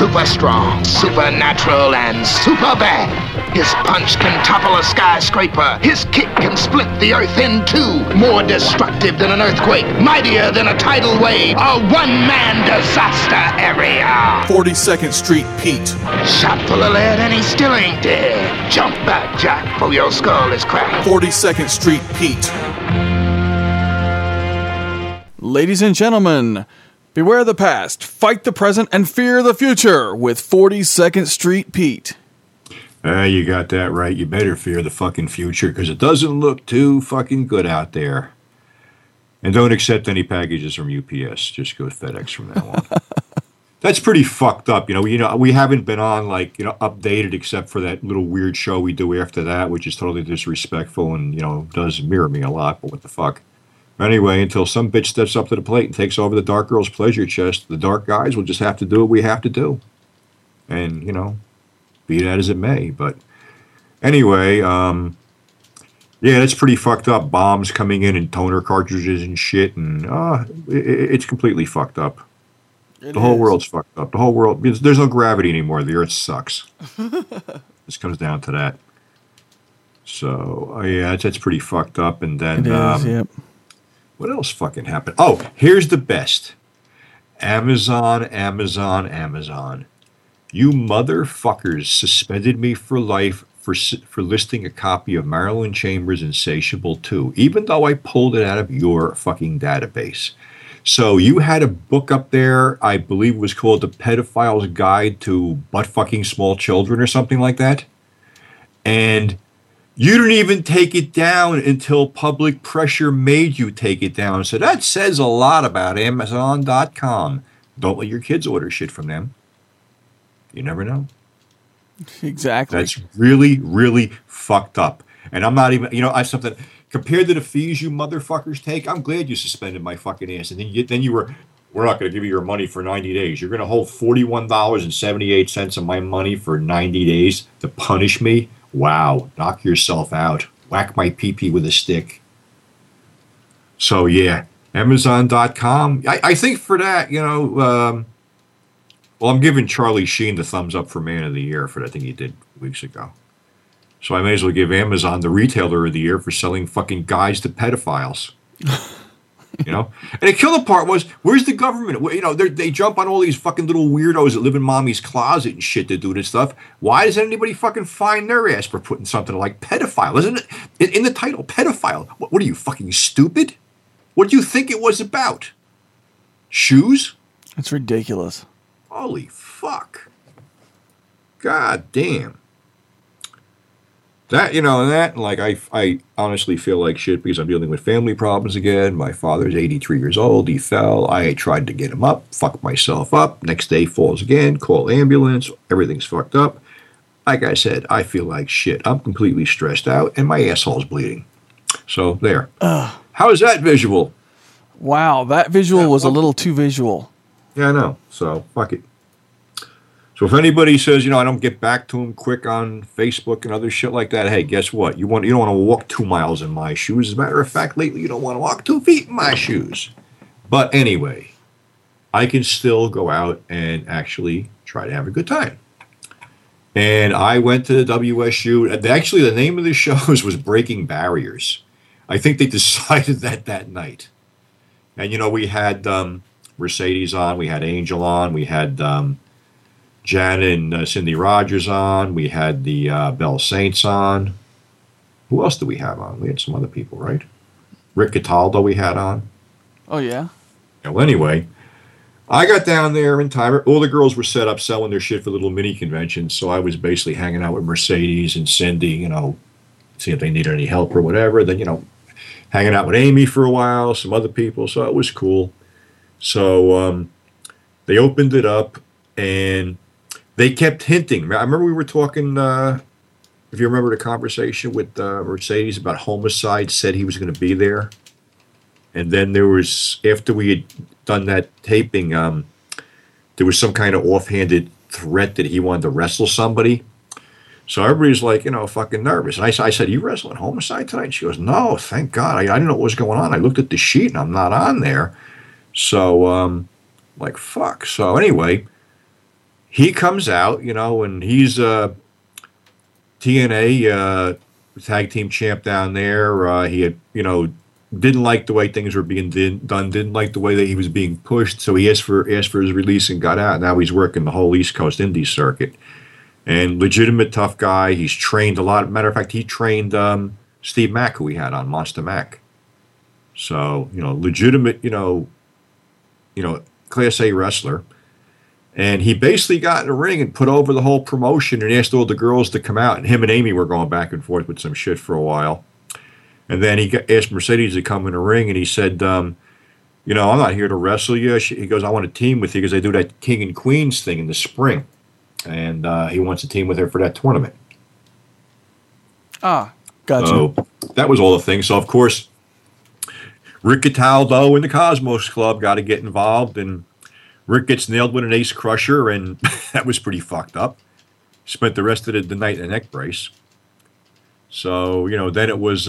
super strong, supernatural, and super bad. His punch can topple a skyscraper. His kick can split the earth in two. More destructive than an earthquake. Mightier than a tidal wave. A one-man disaster area. 42nd Street Pete. Shot full of lead and he still ain't dead. Jump back, Jack, for your skull is cracked. 42nd Street Pete. Ladies and gentlemen, beware the past, fight the present, and fear the future with 42nd Street Pete. You got that right. You better fear the fucking future because it doesn't look too fucking good out there. And don't accept any packages from UPS. Just go with FedEx from now on. That's pretty fucked up. You know, we haven't been on updated except for that little weird show we do after that, which is totally disrespectful and, does mirror me a lot, but what the fuck. Anyway, until some bitch steps up to the plate and takes over the Dark Girl's pleasure chest, the Dark guys will just have to do what we have to do. And, be that as it may. But anyway, yeah, that's pretty fucked up. Bombs coming in and toner cartridges and shit. And it's completely fucked up. The whole world's fucked up. The whole world, there's no gravity anymore. The earth sucks. This comes down to that. So, yeah, that's pretty fucked up. And then, yep. What else fucking happened? Oh, here's the best. Amazon. You motherfuckers suspended me for life for listing a copy of Marilyn Chambers' Insatiable 2, even though I pulled it out of your fucking database. So you had a book up there, I believe it was called The Pedophile's Guide to Butt-Fucking Small Children or something like that. And you didn't even take it down until public pressure made you take it down. So that says a lot about Amazon.com. Don't let your kids order shit from them. You never know. Exactly. That's really, really fucked up. And I'm not even, something compared to the fees you motherfuckers take. I'm glad you suspended my fucking ass. And then you were, we're not going to give you your money for 90 days. You're going to hold $41.78 of my money for 90 days to punish me. Wow. Knock yourself out. Whack my pee-pee with a stick. So yeah, Amazon.com. I think for that, well, I'm giving Charlie Sheen the thumbs up for Man of the Year for that thing he did weeks ago. So I may as well give Amazon the Retailer of the Year for selling fucking guys to pedophiles. And the killer part was, where's the government? They jump on all these fucking little weirdos that live in mommy's closet and shit to do this stuff. Why doesn't anybody fucking find their ass for putting something like pedophile? Isn't it in the title, pedophile? What are you, fucking stupid? What do you think it was about? Shoes? It's ridiculous. Holy fuck. God damn. That, I honestly feel like shit because I'm dealing with family problems again. My father's 83 years old. He fell. I tried to get him up, fucked myself up. Next day, falls again, call ambulance. Everything's fucked up. Like I said, I feel like shit. I'm completely stressed out and my asshole's bleeding. So, there. How is that visual? Wow, that visual was a little too visual. Yeah, I know. So, fuck it. So if anybody says, I don't get back to them quick on Facebook and other shit like that, hey, guess what? You don't want to walk 2 miles in my shoes. As a matter of fact, lately you don't want to walk 2 feet in my shoes. But anyway, I can still go out and actually try to have a good time. And I went to the WSU. Actually, the name of the shows was Breaking Barriers. I think they decided that night. And, we had Mercedes on. We had Angel on. We had Janet and Cindy Rogers on. We had the Bell Saints on. Who else did we have on? We had some other people, right? Rick Cataldo we had on. Oh, yeah? Well, anyway, I got down there in time. All the girls were set up selling their shit for little mini conventions, so I was basically hanging out with Mercedes and Cindy, see if they needed any help or whatever. Then, hanging out with Amy for a while, some other people, so it was cool. So they opened it up, and they kept hinting. I remember we were talking, if you remember the conversation with Mercedes about Homicide, said he was going to be there. And then there was, after we had done that taping, there was some kind of offhanded threat that he wanted to wrestle somebody. So everybody's like, fucking nervous. And I said, you wrestling Homicide tonight? And she goes, no, thank God. I didn't know what was going on. I looked at the sheet and I'm not on there. So, like, fuck. So anyway, he comes out, and he's TNA tag team champ down there. He had, didn't like the way things were being done, didn't like the way that he was being pushed, so he asked for his release and got out. Now he's working the whole East Coast Indie circuit. And legitimate tough guy. He's trained a lot. Matter of fact, he trained Steve Mack, who we had on Monster Mac. So, legitimate, Class A wrestler. And he basically got in the ring and put over the whole promotion and asked all the girls to come out. And him and Amy were going back and forth with some shit for a while. And then he asked Mercedes to come in the ring, and he said, I'm not here to wrestle you. He goes, I want to team with you because they do that King and Queens thing in the spring. And he wants to team with her for that tournament. Ah, gotcha. So that was all the things. So, of course, Rick Cataldo and the Cosmos Club got to get involved, and Rick gets nailed with an ace crusher, and that was pretty fucked up. Spent the rest of the night in a neck brace. So, then it was,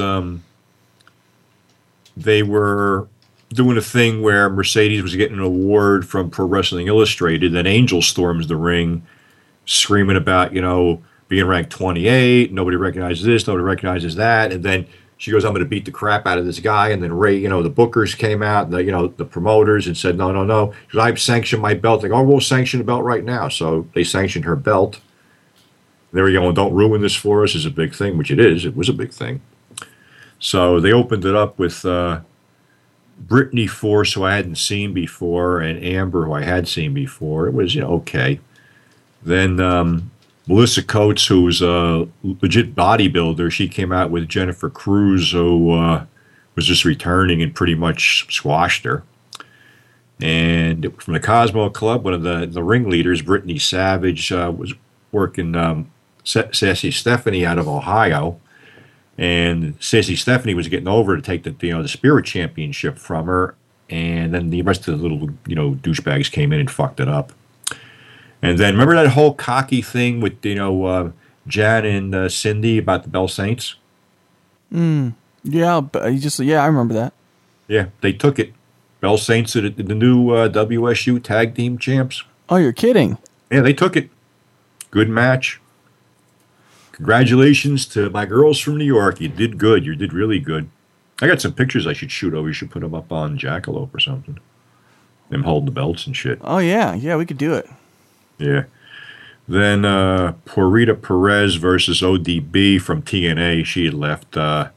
they were doing a thing where Mercedes was getting an award from Pro Wrestling Illustrated, then Angel storms the ring, screaming about, being ranked 28, nobody recognizes this, nobody recognizes that, and then she goes, I'm going to beat the crap out of this guy, and then Ray, the bookers came out, the promoters, and said, no. She goes, I've sanctioned my belt. They go, we'll sanction the belt right now. So they sanctioned her belt. There we go, and don't ruin this for us is a big thing, which it is. It was a big thing. So they opened it up with Brittany Force, who I hadn't seen before, and Amber, who I had seen before. It was, okay. Then Melissa Coates, who's a legit bodybuilder, she came out with Jennifer Cruz, who was just returning and pretty much squashed her. And from the Cosmo Club, one of the ringleaders, Brittany Savage, was working Sassy Stephanie out of Ohio. And Sassy Stephanie was getting over to take the Spirit Championship from her. And then the rest of the little, douchebags came in and fucked it up. And then remember that whole cocky thing with, Jan and Cindy about the Bell Saints? Yeah, but I remember that. Yeah, they took it. Bell Saints are the new WSU tag team champs. Oh, you're kidding. Yeah, they took it. Good match. Congratulations to my girls from New York. You did good. You did really good. I got some pictures I should shoot over. You should put them up on Jackalope or something. Them holding the belts and shit. Oh, yeah, we could do it. Yeah. Then Porita Perez versus ODB from TNA. She had left. That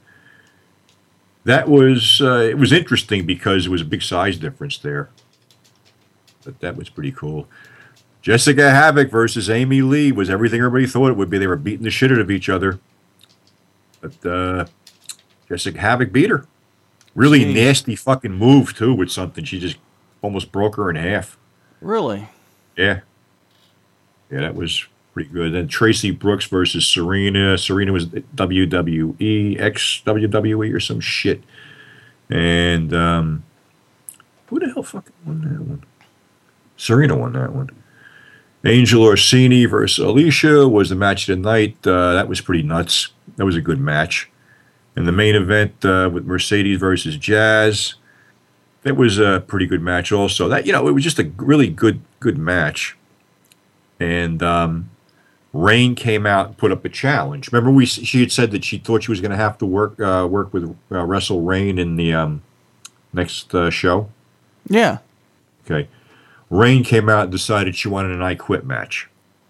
was it was interesting because it was a big size difference there. But that was pretty cool. Jessica Havoc versus Amy Lee was everything everybody thought it would be. They were beating the shit out of each other. But Jessica Havoc beat her. Really nasty fucking move, too, with something. She just almost broke her in half. Really? Yeah. Yeah, that was pretty good. Then Tracy Brooks versus Serena. Serena was WWE, ex-WWE or some shit. And who the hell fucking won that one? Serena won that one. Angel Orsini versus Alicia was the match of the night. That was pretty nuts. That was a good match. And the main event with Mercedes versus Jazz, that was a pretty good match also. That, it was just a really good match. And Rain came out and put up a challenge. Remember, she had said that she thought she was going to have to work with Wrestle Rain in the next show? Yeah. Okay. Rain came out and decided she wanted an I Quit match.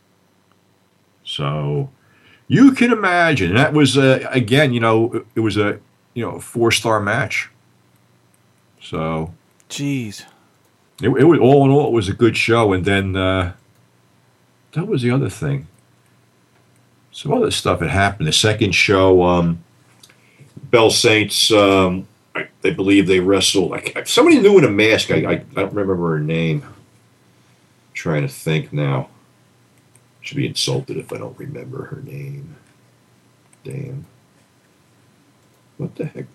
So you can imagine. That was, again, it was a 4-star match. So. Jeez. It was, all in all, it was a good show. And then that was the other thing. Some other stuff had happened. The second show, Bell Saints, they believe they wrestled. Somebody new in a mask. I don't remember her name. Trying to think now. Should be insulted if I don't remember her name. Damn. What the heck?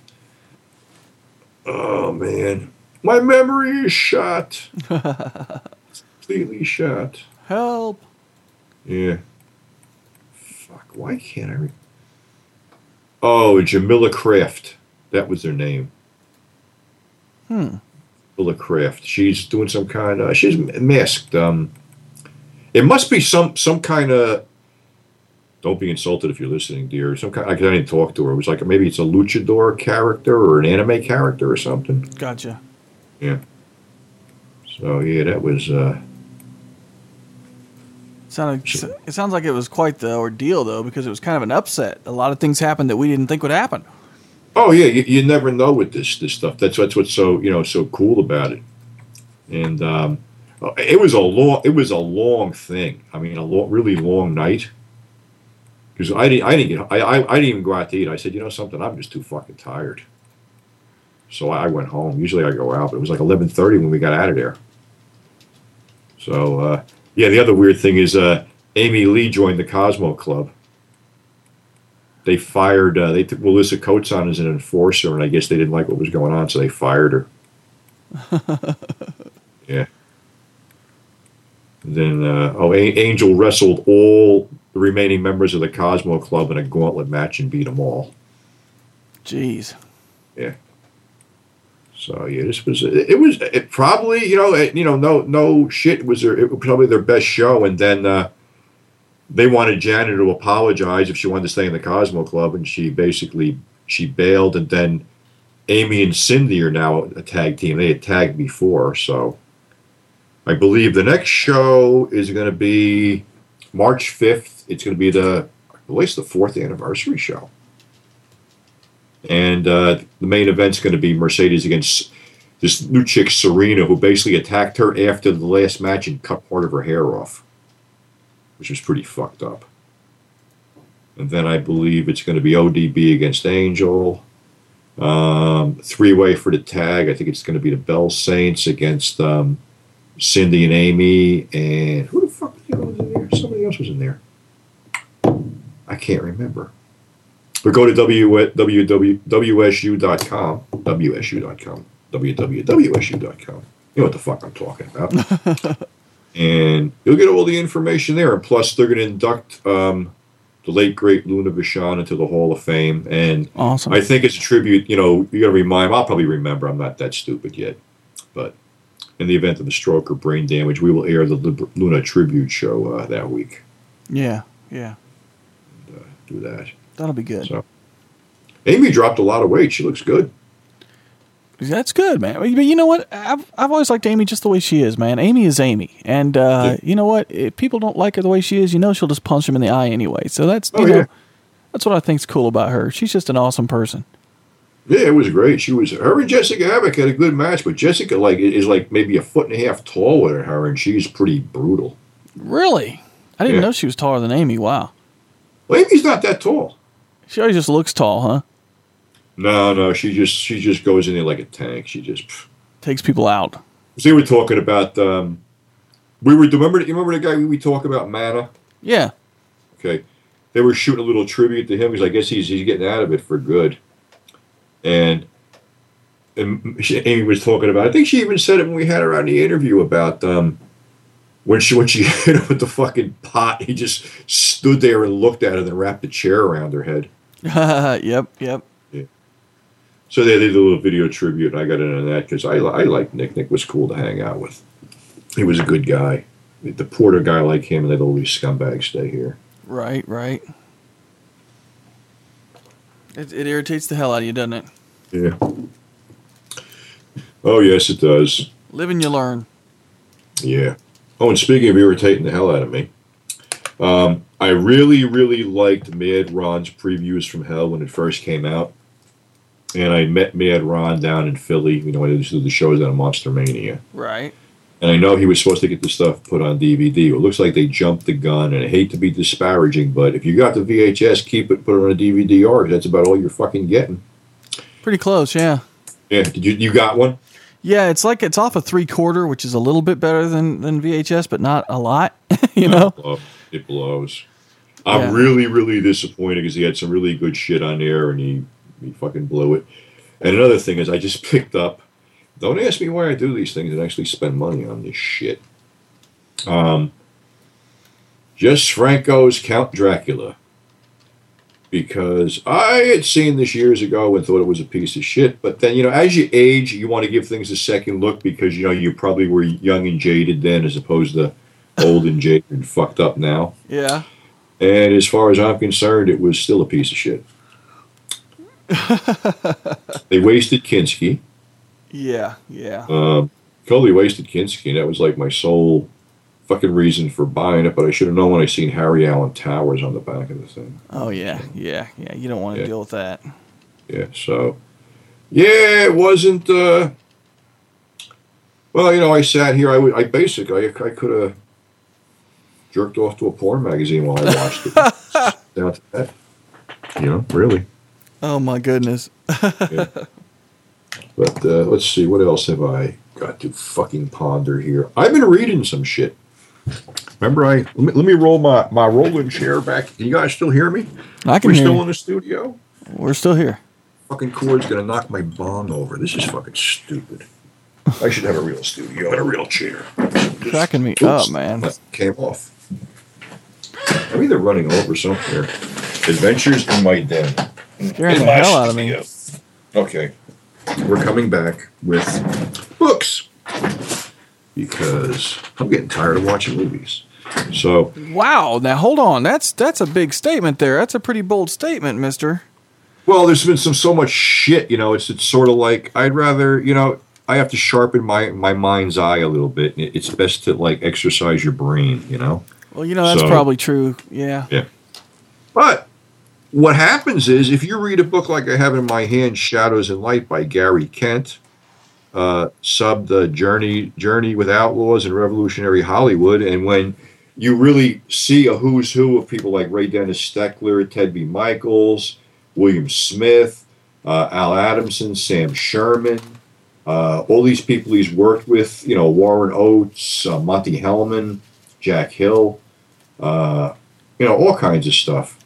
Oh, man. My memory is shot. Completely shot. Help. Yeah. Fuck, why can't I Oh, Jamila Kraft. That was her name. Jamila Kraft. She's doing some kind of... she's masked. And It must be some kind of. Don't be insulted if you're listening, dear. Some kind. I didn't talk to her. It was like maybe it's a luchador character or an anime character or something. Gotcha. Yeah. So yeah, that was. It sounds like it was quite the ordeal, though, because it was kind of an upset. A lot of things happened that we didn't think would happen. Oh yeah, you never know with this stuff. That's what's so so cool about it. And it was a long thing. I mean, really long night. Because I didn't even go out to eat. I said, you know something, I'm just too fucking tired. So I went home. Usually I go out, but it was like 11:30 when we got out of there. So yeah, the other weird thing is Amy Lee joined the Cosmo Club. They fired. They took Melissa Coates on as an enforcer, and I guess they didn't like what was going on, so they fired her. Yeah. And then Angel wrestled all the remaining members of the Cosmo Club in a gauntlet match and beat them all. Jeez. Yeah. So yeah, this was it probably no shit it was probably their best show, and then they wanted Janet to apologize if she wanted to stay in the Cosmo Club, and she bailed, and then Amy and Cindy are now a tag team. They had tagged before, so I believe the next show is going to be March 5th. It's going to be the 4th anniversary show. And the main event's going to be Mercedes against this new chick, Serena, who basically attacked her after the last match and cut part of her hair off, which was pretty fucked up. And then I believe it's going to be ODB against Angel. 3-way for the tag. I think it's going to be the Bell Saints against Cindy and Amy. And who the fuck was in there? Somebody else was in there. I can't remember. But go to WSU.com. www.wsu.com. You know what the fuck I'm talking about. And you'll get all the information there. And plus, they're going to induct the late, great Luna Vachon into the Hall of Fame. And awesome. I think it's a tribute. You got to remind. I'll probably remember. I'm not that stupid yet. But in the event of a stroke or brain damage, we will air the Luna tribute show that week. Yeah. And, do that. That'll be good. So, Amy dropped a lot of weight. She looks good. That's good, man. But you know what? I've always liked Amy just the way she is, man. Amy is Amy. And you know what? If people don't like her the way she is, she'll just punch them in the eye anyway. So that's, that's what I think's cool about her. She's just an awesome person. Yeah, it was great. Her and Jessica Havoc had a good match, but Jessica is maybe 1.5 feet taller than her, and she's pretty brutal. Really? I didn't know she was taller than Amy. Wow. Well, Amy's not that tall. She always just looks tall, huh? No, she just goes in there like a tank. She just takes people out. So we were talking about you remember the guy we talk about, Mana? Yeah. Okay. They were shooting a little tribute to him because I guess he's getting out of it for good. And Amy was talking about, I think she even said it when we had her on the interview about when she hit him with the fucking pot, he just stood there and looked at her and then wrapped a chair around her head. Yep. Yeah. So they did a little video tribute, and I got into that because I liked Nick. Nick was cool to hang out with. He was a good guy. The Porter guy like him, and they'd all these scumbags stay here. Right. It irritates the hell out of you, doesn't it? Yeah. Oh, yes, it does. Live and you learn. Yeah. Oh, and speaking of irritating the hell out of me, I really, really liked Mad Ron's Previews from Hell when it first came out. And I met Mad Ron down in Philly. I used to do the shows out of Monster Mania. Right. And I know he was supposed to get the stuff put on DVD. It looks like they jumped the gun, and I hate to be disparaging, but if you got the VHS, keep it, put it on a DVD-R, because that's about all you're fucking getting. Pretty close, yeah. Yeah, did you got one? Yeah, it's off a 3/4, which is a little bit better than VHS, but not a lot, know? It blows. I'm really, really disappointed because he had some really good shit on there, and he fucking blew it. And another thing is I just picked up, don't ask me why I do these things and actually spend money on this shit. Jess Franco's Count Dracula. Because I had seen this years ago and thought it was a piece of shit. But then, as you age, you want to give things a second look because, you probably were young and jaded then as opposed to old and jaded and fucked up now. Yeah. And as far as I'm concerned, it was still a piece of shit. They wasted Kinski. Yeah, yeah. Totally wasted Kinski. That was like my sole fucking reason for buying it, but I should have known when I seen Harry Allen Towers on the back of the thing. Oh, yeah, yeah, yeah. You don't want to deal with that. Yeah, so... Yeah, it wasn't... Well, you know, I sat here. I basically could have jerked off to a porn magazine while I watched it. Down to that. You know, really. Oh, my goodness. Yeah. But let's see, what else have I got to fucking ponder here? I've been reading some shit. Remember, let me roll my rolling chair back. Can you guys still hear me? I can We're hear still you. in the studio? We're still here. Fucking cord's gonna knock my bong over. This is fucking stupid. I should have a real studio and a real chair. Cracking me up, man. That came off. I'm either running over something or Adventures in My Den. Scaring the hell out of me. Okay. We're coming back with books because I'm getting tired of watching movies. So Wow. Now, hold on. That's a big statement there. That's a pretty bold statement, mister. well, there's been so much shit, you know, it's sort of like I'd rather, you know, I have to sharpen my mind's eye a little bit. It's best to like exercise your brain, you know. Well, you know, that's probably true. Yeah. Yeah. But what happens is if you read a book like I have in my hand, Shadows and Light by Gary Kent, subbed the Journey with Outlaws and Revolutionary Hollywood, and when you really see a who's who of people like Ray Dennis Steckler, Ted B. Michaels, William Smith, Al Adamson, Sam Sherman, all these people he's worked with, you know, Warren Oates, Monty Hellman, Jack Hill, you know, all kinds of stuff.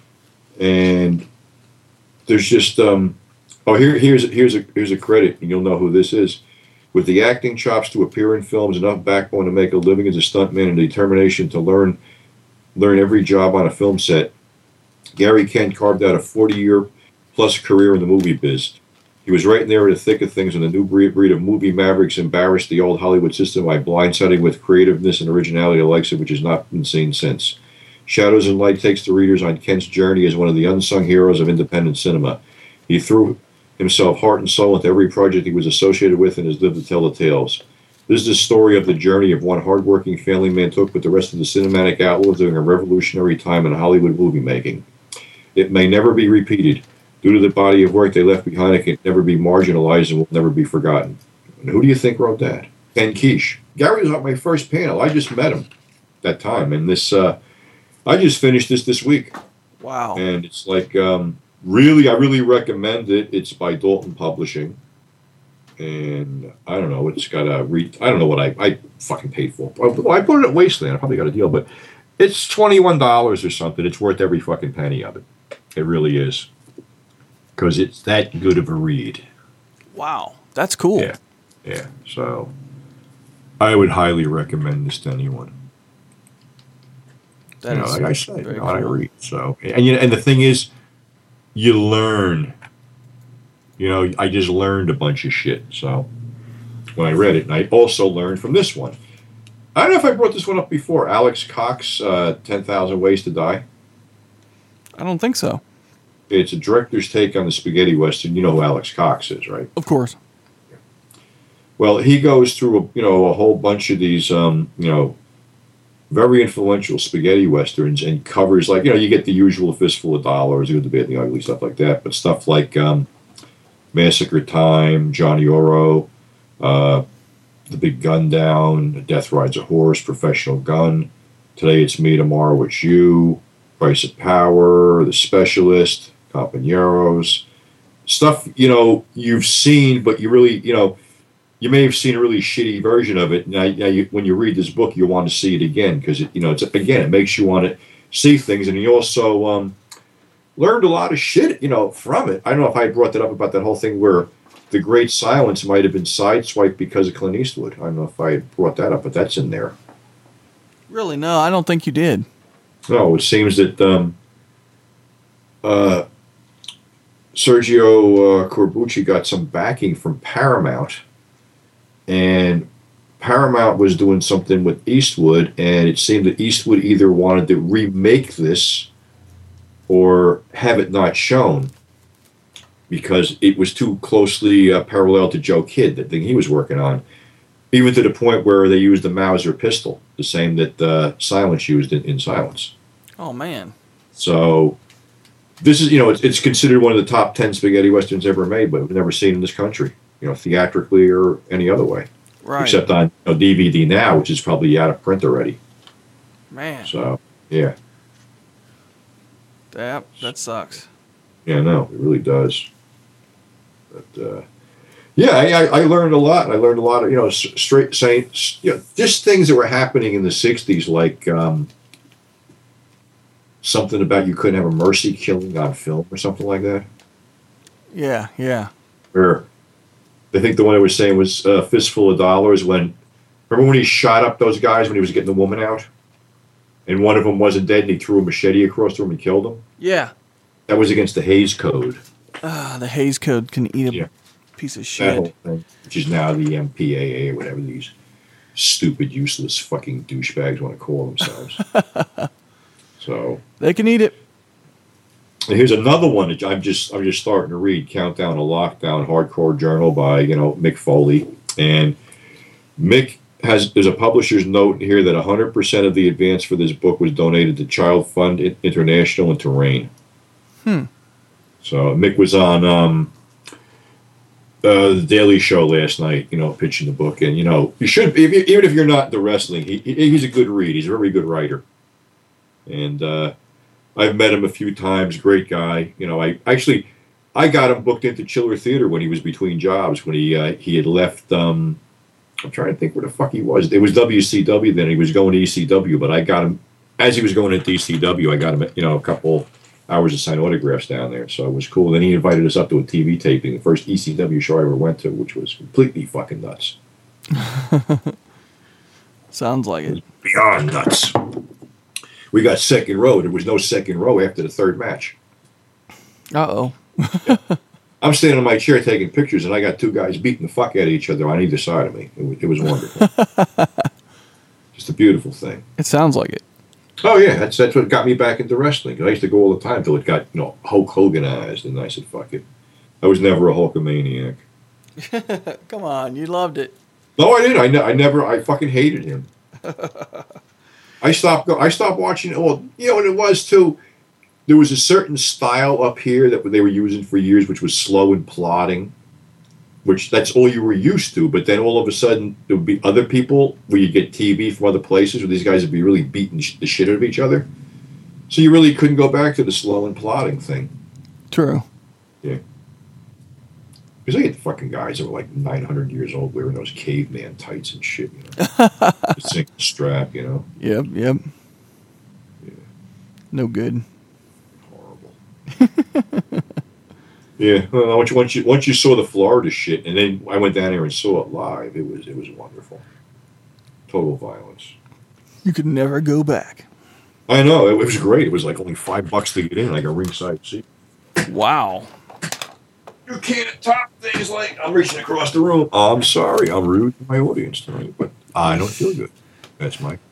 And there's just here's a credit, and you'll know who this is. With the acting chops to appear in films, enough backbone to make a living as a stuntman, and determination to learn every job on a film set, Gary Kent carved out a 40-year-plus career in the movie biz. He was right in there in the thick of things when the new breed of movie mavericks embarrassed the old Hollywood system by blindsiding with creativeness and originality like which has not been seen since. Shadows and Light takes the readers on Kent's journey as one of the unsung heroes of independent cinema. He threw himself heart and soul into every project he was associated with and has lived to tell the tales. This is the story of the journey of one hardworking family man took with the rest of the cinematic outlaws during a revolutionary time in Hollywood movie making. It may never be repeated. Due to the body of work they left behind, it can never be marginalized and will never be forgotten. And who do you think wrote that? Ken Keish. Gary was on my first panel. I just met him that time. And this, I just finished this week. Wow. And it's like, I really recommend it. It's by Dalton Publishing. And I don't know, it's got a I don't know what I fucking paid for. I put it at Wasteland. I probably got a deal, but it's $21 or something. It's worth every fucking penny of it. It really is. Because it's that good of a read. Wow. That's cool. Yeah. So I would highly recommend this to anyone. That is like I said, very I cool. read. So and the thing is, you learn. You know, I just learned a bunch of shit. So when I read it, and I also learned from this one. I don't know if I brought this one up before. Alex Cox, 10,000 Ways to Die. I don't think so. It's a director's take on the spaghetti western. You know who Alex Cox is, right? Of course. Well, he goes through a whole bunch of these very influential spaghetti westerns and covers you get the usual Fistful of Dollars, the good, the bad, and the ugly, stuff like that. But stuff like Massacre Time, Johnny Oro, The Big Gun Down, Death Rides a Horse, Professional Gun, Today It's Me, Tomorrow It's You, Price of Power, The Specialist, Companeros, stuff, you've seen, but you really, you may have seen a really shitty version of it. Now when you read this book, you want to see it again because, it makes you want to see things. And you also learned a lot of shit, from it. I don't know if I brought that up about that whole thing where The Great Silence might have been sideswiped because of Clint Eastwood. I don't know if I brought that up, but that's in there. Really? No, I don't think you did. No, it seems that Sergio Corbucci got some backing from Paramount, and Paramount was doing something with Eastwood, and it seemed that Eastwood either wanted to remake this or have it not shown because it was too closely parallel to Joe Kidd, the thing he was working on, even to the point where they used the Mauser pistol, the same that Silence used in Silence. Oh, man. So this is, it's considered one of the top 10 spaghetti westerns ever made, but never seen in this country, theatrically or any other way. Right. Except on DVD now, which is probably out of print already. Man. So, yeah. That sucks. Yeah, no, it really does. But, yeah, I learned a lot. I learned a lot of, straight saying, just things that were happening in the 60s, like something about you couldn't have a mercy killing on film or something like that. Yeah, yeah. Or I think the one I was saying was Fistful of Dollars remember when he shot up those guys when he was getting the woman out? And one of them wasn't dead and he threw a machete across the room and killed him? Yeah. That was against the Hays Code. The Hays Code can eat a piece of shit. That whole thing, which is now the MPAA or whatever these stupid, useless fucking douchebags want to call themselves. So they can eat it. And here's another one that I'm just starting to read, Countdown to Lockdown, Hardcore Journal by, Mick Foley. And Mick there's a publisher's note here that 100% of the advance for this book was donated to Child Fund International and to RAINN. So Mick was on the Daily Show last night, pitching the book. And, you should, even if you're not into wrestling, he's a good read. He's a very good writer. And I've met him a few times. Great guy. I got him booked into Chiller Theater when he was between jobs, when he had left, I'm trying to think where the fuck he was. It was WCW then. He was going to ECW, but I got him, as he was going to ECW, I got him, a couple hours to sign autographs down there. So it was cool. Then he invited us up to a TV taping, the first ECW show I ever went to, which was completely fucking nuts. Sounds like it. Beyond nuts. We got second row. There was no second row after the third match. Uh-oh. Yeah. I'm standing in my chair taking pictures, and I got two guys beating the fuck out of each other on either side of me. It was wonderful. Just a beautiful thing. It sounds like it. Oh, yeah. That's what got me back into wrestling. I used to go all the time until it got, Hulk Hoganized, and I said, fuck it. I was never a Hulkamaniac. Come on. You loved it. No, I didn't. I fucking hated him. I stopped watching. Well, and it was too. There was a certain style up here that they were using for years, which was slow and plodding, which that's all you were used to. But then all of a sudden, there would be other people where you get TV from other places where these guys would be really beating the shit out of each other. So you really couldn't go back to the slow and plodding thing. True. Yeah. Because I get the fucking guys that were like 900 years old wearing those caveman tights and shit, The single strap, Yep. Yeah. No good. Yeah, well, once you saw the Florida shit, and then I went down there and saw it live, it was wonderful. Total violence. You could never go back. I know, it was great. It was like only $5 to get in, like a ringside seat. Wow. You can't top things like I'm reaching across the room. I'm sorry, I'm rude to my audience tonight, but I don't feel good. That's my.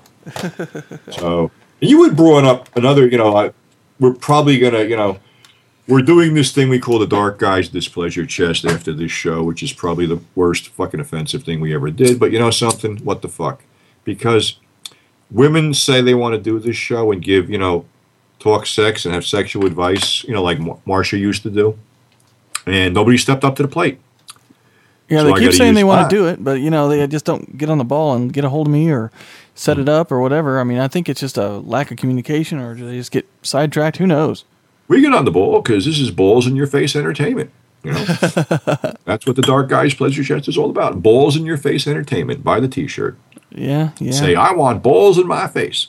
So you had brought up another, we're probably gonna, we're doing this thing we call the Dark Guys Displeasure Chest after this show, which is probably the worst fucking offensive thing we ever did. But you know something? What the fuck? Because women say they want to do this show and give, talk sex and have sexual advice, like Marsha used to do. And nobody stepped up to the plate. Yeah, So they keep saying they want to do it, but, they just don't get on the ball and get a hold of me or set it up or whatever. I mean, I think it's just a lack of communication, or do they just get sidetracked? Who knows? We get on the ball because this is balls in your face entertainment. That's what the Dark Guys Pleasure Chest is all about. Balls in your face entertainment. Buy the T-shirt. Yeah. Say, I want balls in my face.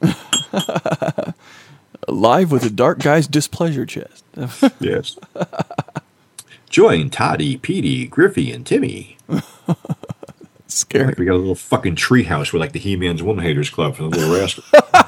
Live with the Dark Guys Displeasure Chest. Yes. Join Toddy, Petey, Griffey, and Timmy. Scary. Like we got a little fucking treehouse with like the He-Man's Woman Haters Club for the Little Rascal.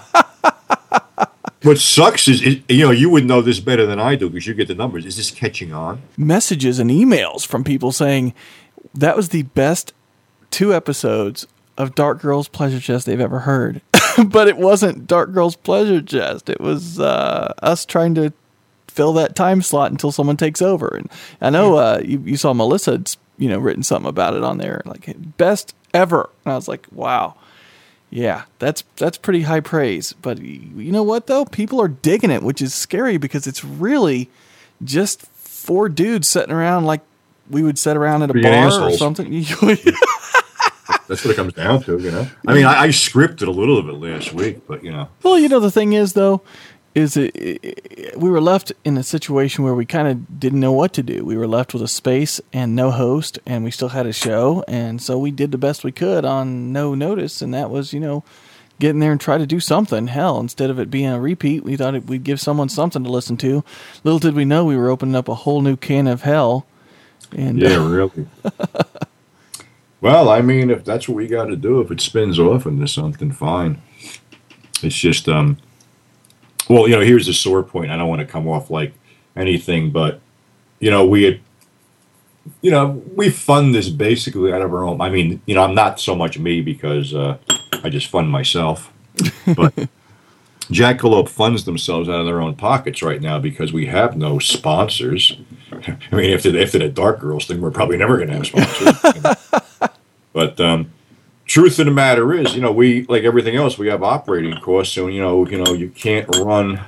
What sucks is, you would know this better than I do because you get the numbers. Is this catching on? Messages and emails from people saying that was the best 2 episodes of Dark Girls Pleasure Chest they've ever heard. But it wasn't Dark Girls Pleasure Chest. It was us trying to fill that time slot until someone takes over. And I know you saw Melissa had, written something about it on there, like best ever. And I was like, wow. Yeah, that's pretty high praise. But you know what, though? People are digging it, which is scary because it's really just 4 dudes sitting around like we would sit around at a bar assholes. Or something. That's what it comes down to, I mean, I scripted a little of it last week, but, Well, the thing is, though, we were left in a situation where we kind of didn't know what to do. We were left with a space and no host, and we still had a show, and so we did the best we could on no notice, and that was, get in there and try to do something. Hell, instead of it being a repeat, we thought we'd give someone something to listen to. Little did we know we were opening up a whole new can of hell. And yeah, really. Well, I mean, if that's what we got to do, if it spins off into something, fine. It's just, well, here's the sore point. I don't want to come off like anything, but, we fund this basically out of our own. I mean, I'm not so much me because I just fund myself, but Jackalope funds themselves out of their own pockets right now because we have no sponsors. I mean, after the Dark Girls thing, we're probably never going to have sponsors. But truth of the matter is, we, like everything else, we have operating costs. So, you can't run,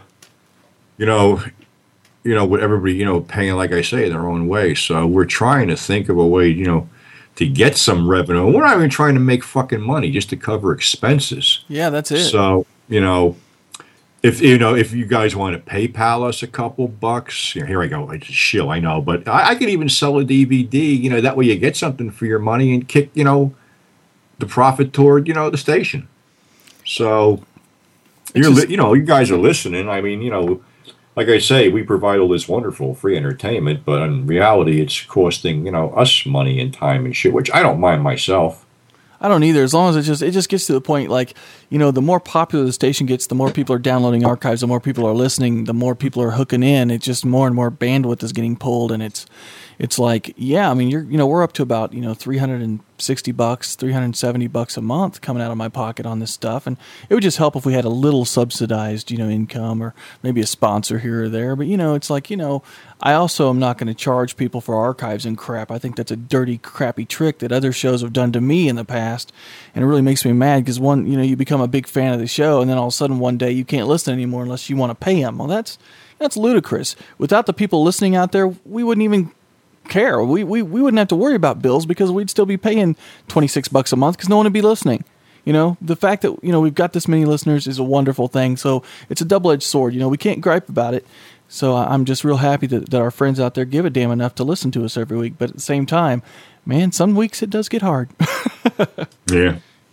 with everybody, paying, like I say, their own way. So we're trying to think of a way, to get some revenue. We're not even trying to make fucking money, just to cover expenses. Yeah, that's it. So, if you guys want to PayPal us a couple bucks, here I go, it's a shill, I know, but I could even sell a DVD, that way you get something for your money and kick, the profit toward, the station. So, you guys are listening. I mean, like I say, we provide all this wonderful free entertainment, but in reality, it's costing, us money and time and shit, which I don't mind myself. I don't either, as long as it just gets to the point, like, the more popular the station gets, the more people are downloading archives, the more people are listening, the more people are hooking in. It's just more and more bandwidth is getting pulled, and it's like, yeah, I mean, we're up to about, $360, $370 a month coming out of my pocket on this stuff, and it would just help if we had a little subsidized, income, or maybe a sponsor here or there. But it's like, I also am not going to charge people for archives and crap. I think that's a dirty, crappy trick that other shows have done to me in the past, and it really makes me mad because you become a big fan of the show, and then all of a sudden one day you can't listen anymore unless you want to pay them. Well, that's ludicrous. Without the people listening out there, we wouldn't even care. We wouldn't have to worry about bills because we'd still be paying $26 a month because no one would be listening. The fact that we've got this many listeners is a wonderful thing. So it's a double-edged sword. We can't gripe about it. So I'm just real happy that our friends out there give a damn enough to listen to us every week. But at the same time, man, some weeks it does get hard. Yeah.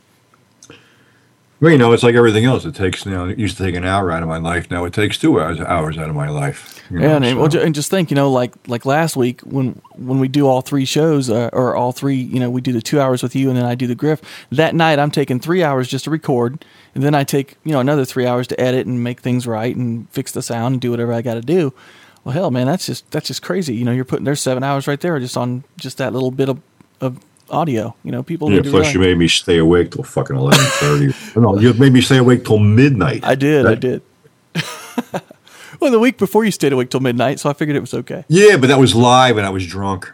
Well, it's like everything else. It takes, it used to take an hour out of my life. Now it takes 2 hours out of my life. And just think, like last week when we do all 3 shows, or all 3, we do the 2 hours with you and then I do the Griff. That night I'm taking 3 hours just to record, and then I take, another 3 hours to edit and make things right and fix the sound and do whatever I got to do. Well, hell, man, that's just crazy. You're putting there's 7 hours right there just on just that little bit of audio. People need to plus you made me stay awake till fucking 11:30. No, you made me stay awake till midnight. I did. Well, the week before you stayed awake till midnight, so I figured it was okay. Yeah, but that was live and I was drunk.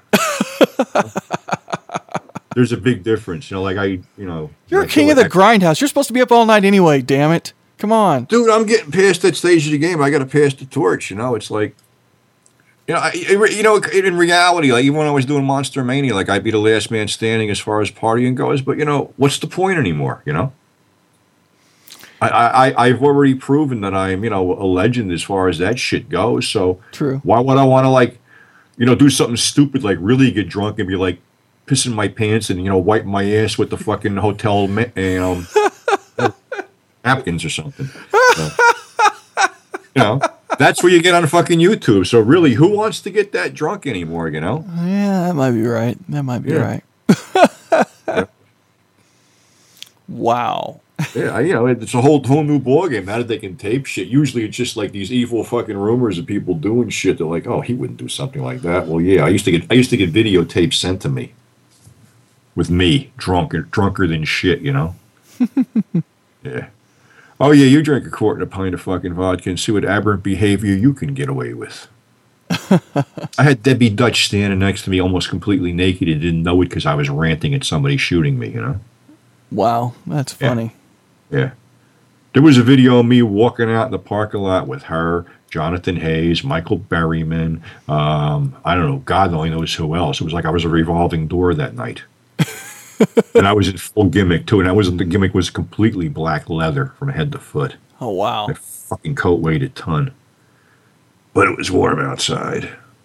There's a big difference, you're a king of the grindhouse. You're supposed to be up all night anyway. Damn it! Come on, dude. I'm getting past that stage of the game. I got to pass the torch. It's like. In reality, like even when I was doing Monster Mania, like I'd be the last man standing as far as partying goes. But what's the point anymore? I've already proven that I'm a legend as far as that shit goes. So true. Why would I want to do something stupid like really get drunk and be like pissing my pants and wipe my ass with the fucking hotel napkins or something? So, that's where you get on fucking YouTube. So really, who wants to get that drunk anymore, Yeah, that might be right. Right. Yeah. Wow. Yeah, it's a whole new ballgame now that they can tape shit. Usually it's just like these evil fucking rumors of people doing shit. They're like, oh, he wouldn't do something like that. Well, yeah, I used to get videotapes sent to me. with me, drunker than shit, you know? Yeah. Oh, yeah, you drink a quart and a pint of fucking vodka and see what aberrant behavior you can get away with. I had Debbie Dutch standing next to me almost completely naked and didn't know it because I was ranting at somebody shooting me, you know? Wow, that's funny. Yeah. There was a video of me walking out in the parking lot with her, Jonathan Hayes, Michael Berryman, I don't know, God only knows who else. It was like I was a revolving door that night. And I was in full gimmick, too. And the gimmick was completely black leather from head to foot. Oh, wow. That fucking coat weighed a ton. But it was warm outside.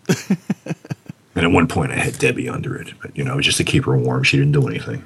And at one point I had Debbie under it. But, you know, just to keep her warm. She didn't do anything.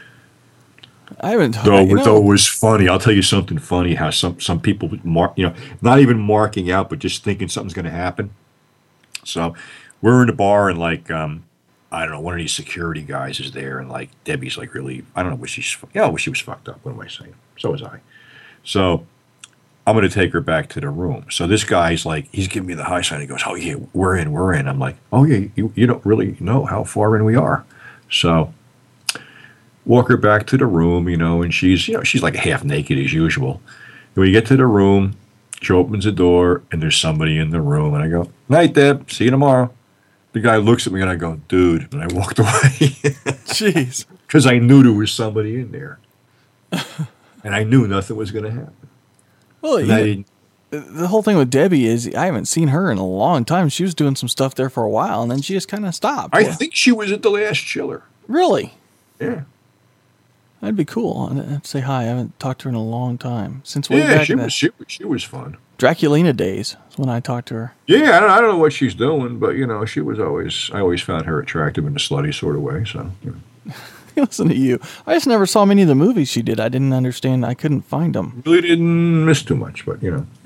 I haven't. Though it was funny. I'll tell you something funny. How some people not even marking out, but just thinking something's going to happen. So we're in the bar and like I don't know, one of these security guys is there, and like Debbie's like really, I don't know, she was fucked up. What am I saying? So was I. So I'm going to take her back to the room. So this guy's like, he's giving me the high sign. He goes, "Oh yeah, we're in." I'm like, "Oh yeah, you don't really know how far in we are." So walk her back to the room, and she's like half naked as usual. And we get to the room, she opens the door, and there's somebody in the room. And I go, "Night, Deb. See you tomorrow." The guy looks at me, and I go, "Dude," and I walked away. Jeez. Because I knew there was somebody in there. And I knew nothing was going to happen. Well, the whole thing with Debbie is I haven't seen her in a long time. She was doing some stuff there for a while, and then she just kind of stopped. I think she was at the last chiller. Really? Yeah. That'd be cool. I'd say hi. I haven't talked to her in a long time. Since way back in she was fun. Draculina days is when I talked to her. Yeah, I don't know what she's doing, but she was I always found her attractive in a slutty sort of way. So. Listen to you. I just never saw many of the movies she did. I didn't understand. I couldn't find them. Really didn't miss too much, but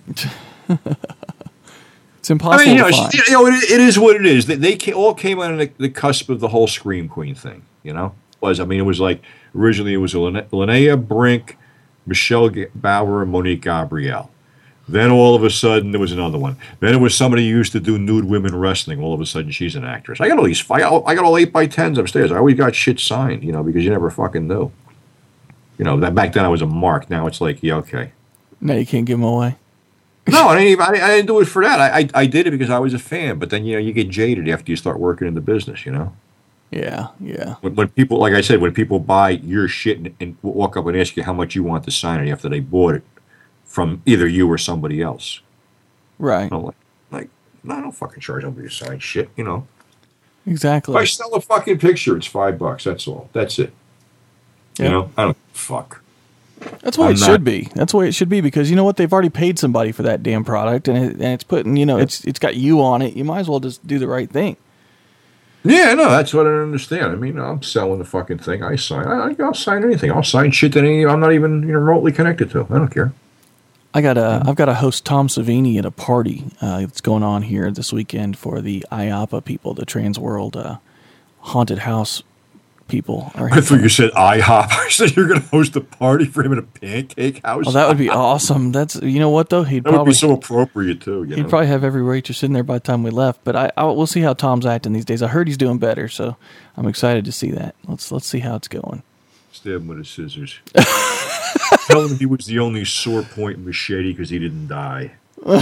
it's impossible to find. It is what it is. They all came on the cusp of the whole Scream Queen thing. It was like originally it was Linnea Brink, Michelle Bauer, and Monique Gabrielle. Then all of a sudden there was another one. Then it was somebody who used to do nude women wrestling. All of a sudden she's an actress. I got all these. I got all 8x10s upstairs. I always got shit signed, because you never fucking knew. That back then I was a mark. Now it's like, yeah, okay. Now you can't give them away. No, I didn't do it for that. I did it because I was a fan. But then you get jaded after you start working in the business. Yeah. When people, like I said, when people buy your shit and walk up and ask you how much you want to sign it after they bought it from either you or somebody else. Right. No, I don't fucking charge nobody to sign shit, Exactly. If I sell a fucking picture, it's $5. That's all. That's it. Yep. I don't fuck. That's the way it should be. That's the way it should be because you know what? They've already paid somebody for that damn product and it's putting, it's got you on it. You might as well just do the right thing. Yeah, no, that's what I don't understand. I mean, I'm selling the fucking thing. I'll sign anything. I'll sign shit that I'm not even remotely connected to. I don't care. I've got to host Tom Savini at a party that's going on here this weekend for the IAAPA people, the Trans World Haunted House people. I thought you said IHOP. I said you're going to host a party for him in a pancake house. Oh, that would be awesome. That's what though? That would be so appropriate too. He'd probably have every waitress in there by the time we left. But we'll see how Tom's acting these days. I heard he's doing better, so I'm excited to see that. Let's see how it's going. Stab him with his scissors. Tell him he was the only sore point in Machete because he didn't die.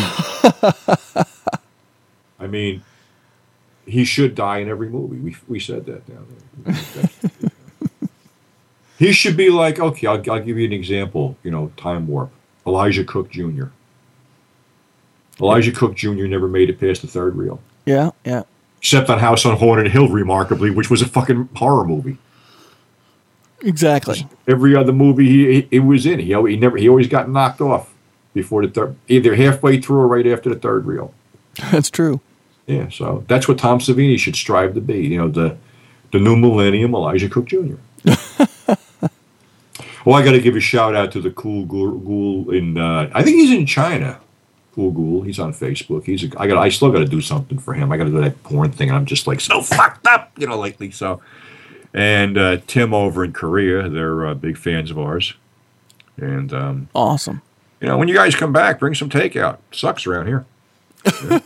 I mean, he should die in every movie. We said that down there. He should be like, okay, I'll give you an example. Time warp. Elijah Cook Jr. Elijah Cook Jr. never made it past the third reel. Yeah. Except on House on Haunted Hill, remarkably, which was a fucking horror movie. Exactly. Every other movie he was in, he always got knocked off before the third, either halfway through or right after the third reel. That's true. Yeah, so that's what Tom Savini should strive to be. The new millennium Elijah Cook Jr. Well, I got to give a shout out to the cool ghoul in. I think he's in China. Cool ghoul. He's on Facebook. I still got to do something for him. I got to do that porn thing, and I'm just like so fucked up, lately. So. And Tim over in Korea, they're big fans of ours. And awesome. When you guys come back, bring some takeout. Sucks around here. Yeah.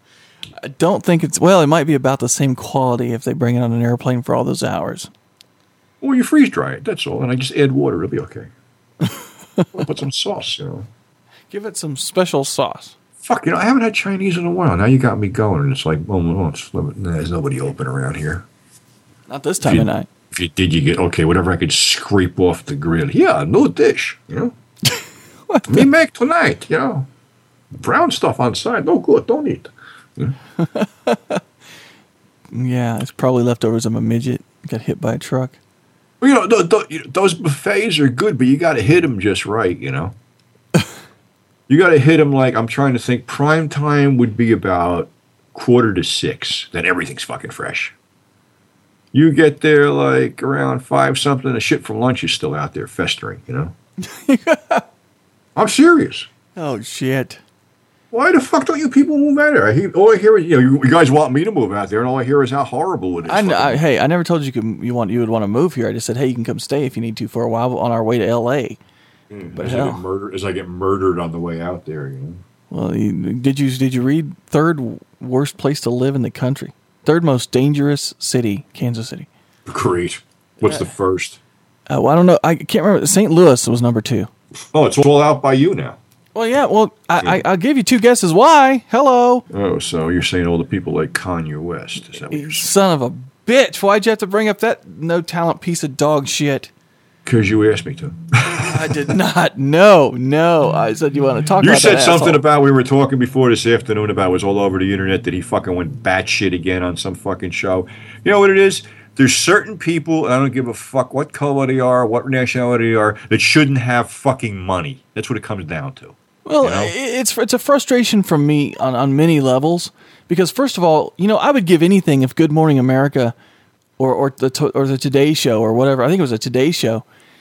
I don't think it might be about the same quality if they bring it on an airplane for all those hours. Well, you freeze dry it, that's all. And I just add water. It'll be okay. I'll put some sauce, Give it some special sauce. Fuck, I haven't had Chinese in a while. Now you got me going. And it's like, there's nobody open around here. Not this time of night. If you did, you get, okay, whatever I could scrape off the grill. Yeah, no dish, Me make tonight, Brown stuff on side. No good, don't eat. Yeah, it's probably leftovers of a midget. Got hit by a truck. Well, those buffets are good, but you got to hit them just right, You got to hit them like, I'm trying to think, prime time would be about 5:45. Then everything's fucking fresh. You get there like around 5-something, the shit from lunch is still out there festering, I'm serious. Oh, shit. Why the fuck don't you people move out there? All I hear is, you guys want me to move out there, and all I hear is how horrible it is. Hey, I never told you you would want to move here. I just said, hey, you can come stay if you need to for a while on our way to L.A. But as I get murdered on the way out there, Well, did you read third worst place to live in the country? Third most dangerous city, Kansas City. Great. What's the first? Well, I don't know. I can't remember. St. Louis was number 2. Oh, it's all out by you now. Well, yeah. Well, I'll give you 2 guesses. Why? Hello. Oh, so you're saying all the people like Kanye West? Is that what you're saying? Son of a bitch! Why'd you have to bring up that no talent piece of dog shit? Because you asked me to. I did not. No. I said you want to talk about that. You said something about, we were talking before this afternoon about, it was all over the internet, that he fucking went batshit again on some fucking show. You know what it is? There's certain people, and I don't give a fuck what color they are, what nationality they are, that shouldn't have fucking money. That's what it comes down to. Well, it's a frustration from me on many levels, because first of all, I would give anything if Good Morning America or the Today Show or whatever, I think it was a Today Show,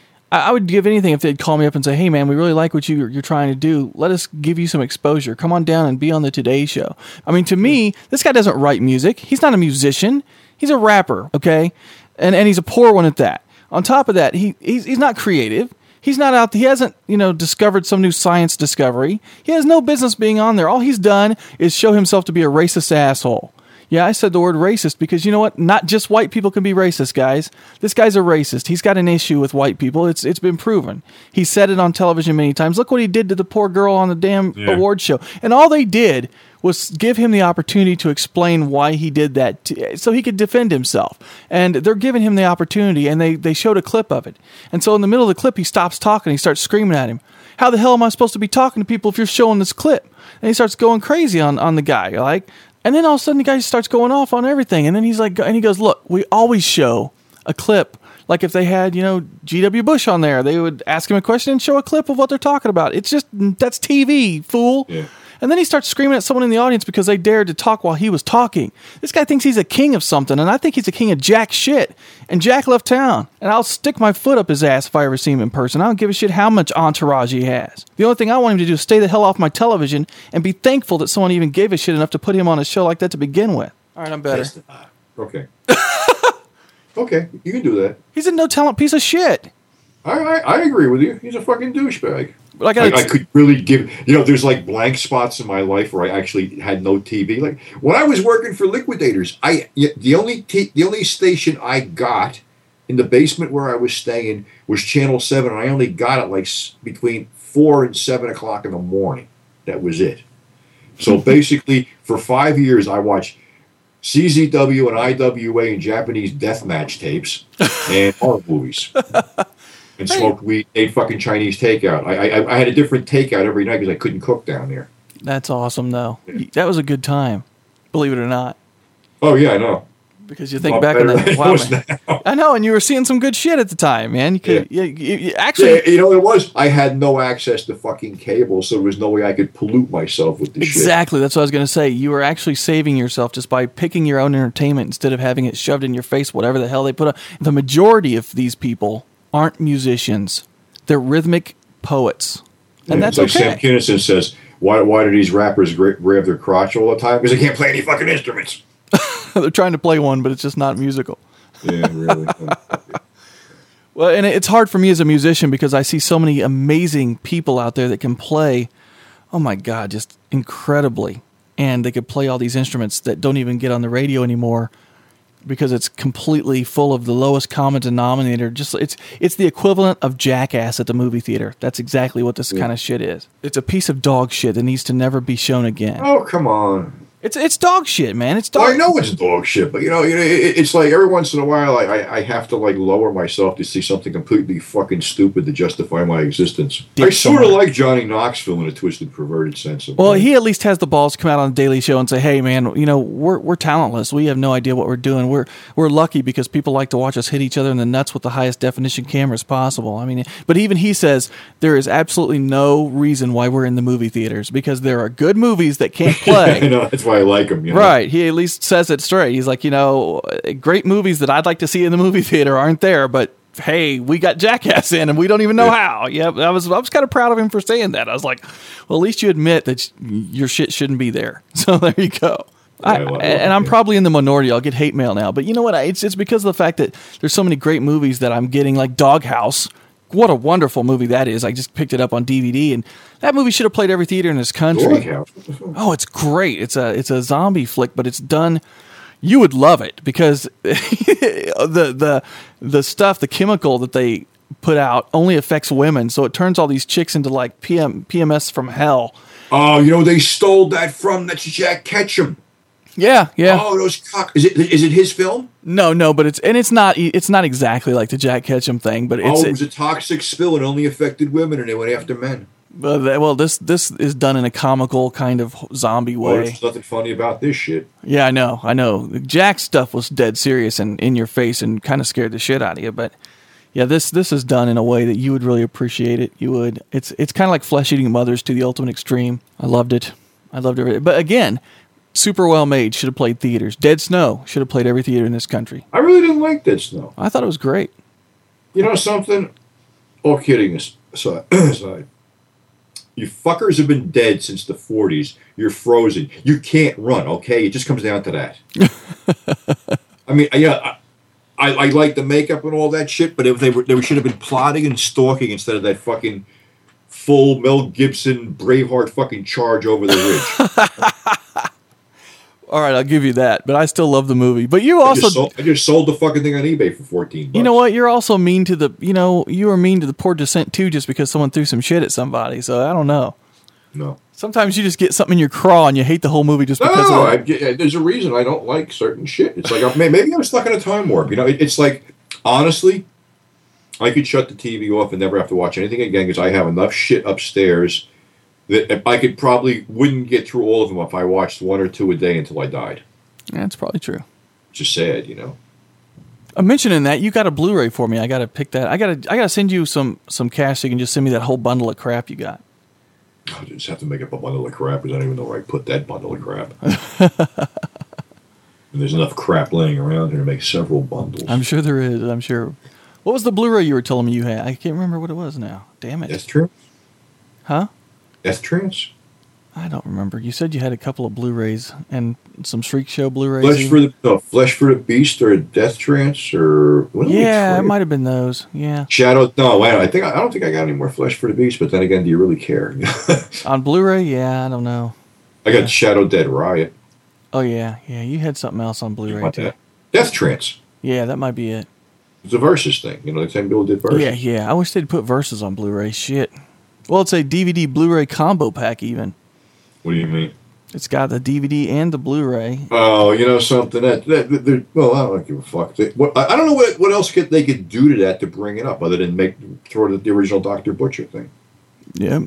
I would give anything if they'd call me up and say, hey man, we really like what you're trying to do. Let us give you some exposure. Come on down and be on the Today Show. I mean, to me, this guy doesn't write music. He's not a musician. He's a rapper, okay? And he's a poor one at that. On top of that, he's not creative. He's not out. He hasn't, discovered some new science discovery. He has no business being on there. All he's done is show himself to be a racist asshole. Yeah, I said the word racist because you know what? Not just white people can be racist, guys. This guy's a racist. He's got an issue with white people. It's been proven. He said it on television many times. Look what he did to the poor girl on the damn award show. And all they did was give him the opportunity to explain why he did that so he could defend himself. And they're giving him the opportunity, and they showed a clip of it. And so in the middle of the clip, he stops talking. He starts screaming at him. How the hell am I supposed to be talking to people if you're showing this clip? And he starts going crazy on the guy, and then all of a sudden the guy starts going off on everything. And then he's like, and he goes, look, we always show a clip. Like if they had, G.W. Bush on there, they would ask him a question and show a clip of what they're talking about. It's just, that's TV, fool. Yeah. And then he starts screaming at someone in the audience because they dared to talk while he was talking. This guy thinks he's a king of something, and I think he's a king of jack shit. And Jack left town, and I'll stick my foot up his ass if I ever see him in person. I don't give a shit how much entourage he has. The only thing I want him to do is stay the hell off my television and be thankful that someone even gave a shit enough to put him on a show like that to begin with. All right, I'm better. Okay. Okay, you can do that. He's a no-talent piece of shit. I agree with you. He's a fucking douchebag. But I could really give, there's like blank spots in my life where I actually had no TV. Like when I was working for Liquidators, the only station I got in the basement where I was staying was Channel 7, and I only got it like between 4 and 7 o'clock in the morning. That was it. So basically, for 5 years, I watched CZW and IWA and Japanese deathmatch tapes and horror movies. And smoked weed, ate fucking Chinese takeout. I had a different takeout every night because I couldn't cook down there. That's awesome, though. Yeah. That was a good time, believe it or not. Oh, yeah, I know. Because you think back in that. Wow, man. I know, and you were seeing some good shit at the time, man. You could, actually. Yeah, it was. I had no access to fucking cable, so there was no way I could pollute myself with this shit. Exactly. That's what I was going to say. You were actually saving yourself just by picking your own entertainment instead of having it shoved in your face, whatever the hell they put on. The majority of these people aren't musicians. They're rhythmic poets. And that's it's like okay. Sam Kinison says, why do these rappers grab their crotch all the time? Because they can't play any fucking instruments. They're trying to play one, but it's just not musical. Yeah, really. Well, and it's hard for me as a musician because I see so many amazing people out there that can play, oh my God, just incredibly. And they could play all these instruments that don't even get on the radio anymore. because it's completely full of the lowest common denominator. Just it's the equivalent of Jackass at the movie theater. That's exactly what this kind of shit is. It's a piece of dog shit that needs to never be shown again. Oh, come on. It's dog shit, man. It's dog. Well, I know it's dog shit, but it's like every once in a while I have to like lower myself to see something completely fucking stupid to justify my existence. I sort of like Johnny Knoxville in a twisted, perverted sense. Well, he at least has the balls to come out on the Daily Show and say, "Hey, man, we're talentless. We have no idea what we're doing. We're lucky because people like to watch us hit each other in the nuts with the highest definition cameras possible." I mean, but even he says there is absolutely no reason why we're in the movie theaters because there are good movies that can't play. I know, that's why I like him. Right. He at least says it straight. He's like, great movies that I'd like to see in the movie theater aren't there, but hey, we got Jackass in and we don't even know how. Yeah, I was kind of proud of him for saying that. I was like, well, at least you admit that your shit shouldn't be there. So there you go. And I'm probably in the minority. I'll get hate mail now. But you know what? It's because of the fact that there's so many great movies that I'm getting, like Doghouse. What a wonderful movie that is. I just picked it up on DVD, and that movie should have played every theater in this country. Oh, it's great. It's a zombie flick, but it's done. You would love it because the stuff, the chemical that they put out only affects women, so it turns all these chicks into like PMS from hell. Oh, they stole that from that's Jack Ketchum. Yeah. Oh, those cock. Is it his film? No, but it's not exactly like the Jack Ketchum thing, but it was a toxic spill and only affected women, and they went after men. Well, this is done in a comical kind of zombie way. There's nothing funny about this shit. Yeah, I know. Jack's stuff was dead serious and in your face and kind of scared the shit out of you, but yeah, this is done in a way that you would really appreciate it. You would. It's kind of like Flesh Eating Mothers to the ultimate extreme. I loved it. But again, super well made. Should have played theaters. Dead Snow should have played every theater in this country. I really didn't like Dead Snow. I thought it was great. You know something? All kidding aside, you fuckers have been dead since the 40s. You're frozen. You can't run, okay? It just comes down to that. I mean, yeah, I like the makeup and all that shit, but if they should have been plotting and stalking instead of that fucking full Mel Gibson Braveheart fucking charge over the ridge. All right, I'll give you that, but I still love the movie. But you also I just sold the fucking thing on eBay for $14. You know what? You're also mean to the you were mean to the poor Descent too, just because someone threw some shit at somebody. So I don't know. No. Sometimes you just get something in your craw and you hate the whole movie just because of it. There's a reason I don't like certain shit. It's like maybe I'm stuck in a time warp. It's like honestly, I could shut the TV off and never have to watch anything again because I have enough shit upstairs that I wouldn't get through all of them if I watched one or two a day until I died. Yeah, that's probably true. It's just sad, I'm mentioning that you got a Blu-ray for me. I got to pick that. I got to send you some cash so you can just send me that whole bundle of crap you got. I just have to make up a bundle of crap because I don't even know where I put that bundle of crap. And there's enough crap laying around here to make several bundles. I'm sure there is. I'm sure. What was the Blu-ray you were telling me you had? I can't remember what it was now. Damn it. Death Trance? Huh? Death Trance? I don't remember. You said you had a couple of Blu-rays and some Freak Show Blu-rays. Flesh for the Beast or Death Trance or it might have been those. Yeah. Shadow. No, wait. I don't think I got any more Flesh for the Beast. But then again, do you really care? On Blu-ray, yeah, I don't know. I got Shadow Dead Riot. Oh yeah. You had something else on Blu-ray too. Death Trance. Yeah, that might be it. It's a Versus thing. The same people did Versus. Yeah. I wish they'd put Versus on Blu-ray. Shit. Well, it's a DVD Blu-ray combo pack even. What do you mean? It's got the DVD and the Blu-ray. Oh, something well, I don't give a fuck. I don't know what else they could do to that to bring it up other than throw the original Dr. Butcher thing. Yeah.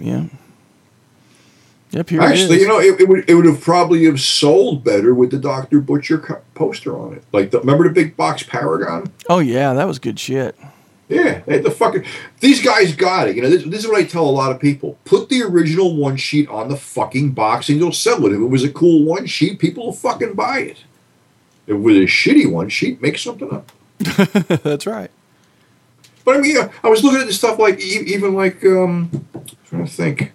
Yep. Here Actually, it is. it would have probably have sold better with the Dr. Butcher poster on it. Like, remember the big box Paragon? Oh yeah, that was good shit. Yeah, these guys got it. This is what I tell a lot of people. Put the original one sheet on the fucking box and you'll sell it. If it was a cool one sheet, people will fucking buy it. If it was a shitty one sheet, make something up. That's right. But I mean, I was looking at this stuff like, even like, I'm trying to think.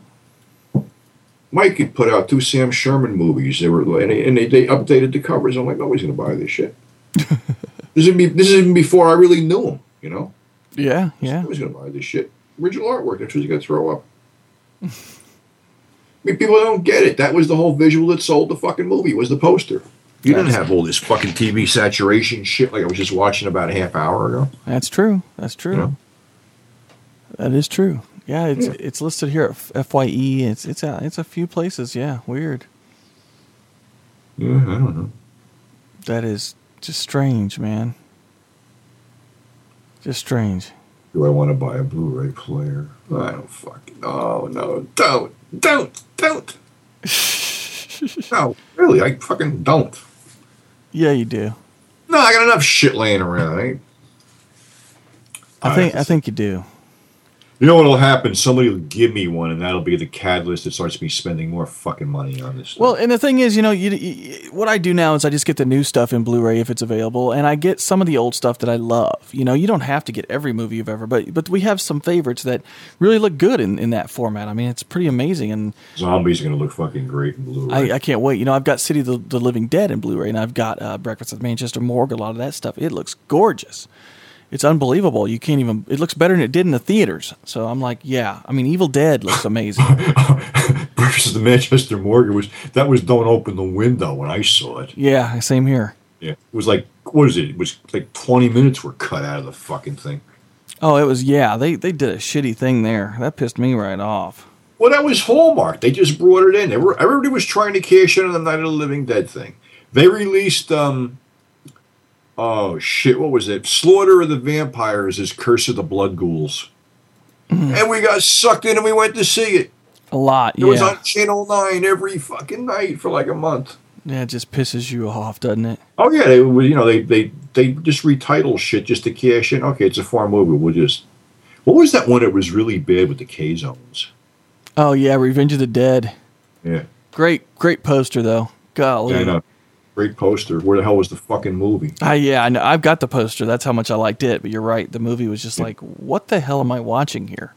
Mike had put out 2 Sam Sherman movies. They updated the covers. I'm like, nobody's going to buy this shit. This is even before I really knew him. Yeah. Who's going to buy this shit? Original artwork. That's what you got to throw up. I mean, people don't get it. That was the whole visual that sold the fucking movie. Was the poster. You didn't have all this fucking TV saturation shit like I was just watching about a half hour ago. That's true. That's true. You know? That is true. Yeah, it's listed here at FYE. It's a few places. Yeah, weird. Yeah, I don't know. That is just strange, man. Just strange. Do I want to buy a Blu-ray player? I don't fucking. Oh no! Don't! No, really, I fucking don't. Yeah, you do. No, I got enough shit laying around. I think you do. You know what'll happen? Somebody will give me one, and that'll be the catalyst that starts me spending more fucking money on this stuff. Well, and the thing is, what I do now is I just get the new stuff in Blu-ray if it's available, and I get some of the old stuff that I love. You don't have to get every movie you've ever, but we have some favorites that really look good in that format. I mean, it's pretty amazing. And Zombies are going to look fucking great in Blu-ray. I can't wait. I've got City of the Living Dead in Blu-ray, and I've got Breakfast at the Manchester Morgue, a lot of that stuff. It looks gorgeous. It's unbelievable. You can't even. It looks better than it did in the theaters. So I'm like, yeah. I mean, Evil Dead looks amazing. Breakfast at the Manchester Morgue was Don't Open the Window when I saw it. Yeah, same here. Yeah, it was like, what is it? It was like 20 minutes were cut out of the fucking thing. Oh, it was. Yeah, they did a shitty thing there. That pissed me right off. Well, that was Hallmark. They just brought it in. Everybody was trying to cash in on the Night of the Living Dead thing. They released. Oh, shit, what was it? Slaughter of the Vampires is Curse of the Blood Ghouls. Mm-hmm. And we got sucked in and we went to see it. A lot, It was on Channel 9 every fucking night for like a month. Yeah, it just pisses you off, doesn't it? Oh, yeah, they just retitle shit just to cash in. Okay, it's a foreign movie. What was that one that was really bad with the K-Zones? Oh, yeah, Revenge of the Dead. Yeah. Great poster, though. Golly. Yeah, I know. Great poster. Where the hell was the fucking movie? Yeah, I know. I've got the poster. That's how much I liked it. But you're right. The movie was just like, what the hell am I watching here?